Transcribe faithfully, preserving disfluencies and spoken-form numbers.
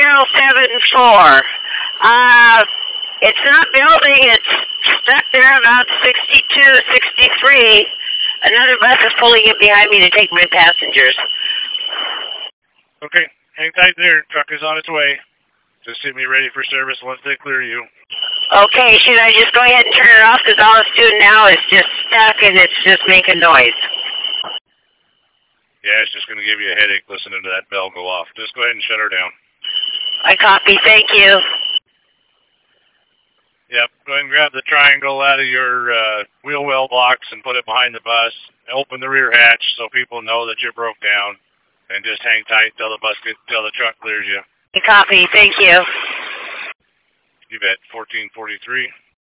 zero seven four. Uh, it's not building. It's stuck there about sixty-two, sixty-three. Another bus is pulling it behind me to take my passengers. Okay, hang tight there. Truck is on its way. Just get me ready for service once they clear you. Okay, should I just go ahead and turn it off because all it's doing now is just stuck and it's just making noise? Yeah, it's just going to give you a headache listening to that bell go off. Just go ahead and shut her down. I copy. Thank you. Yep, go ahead and grab the triangle out of your uh, wheel well box and put it behind the bus. Open the rear hatch so people know that you're broke down. And just hang tight till the bus gets, till the truck clears you. I copy. Thank you. You bet. fourteen forty-three.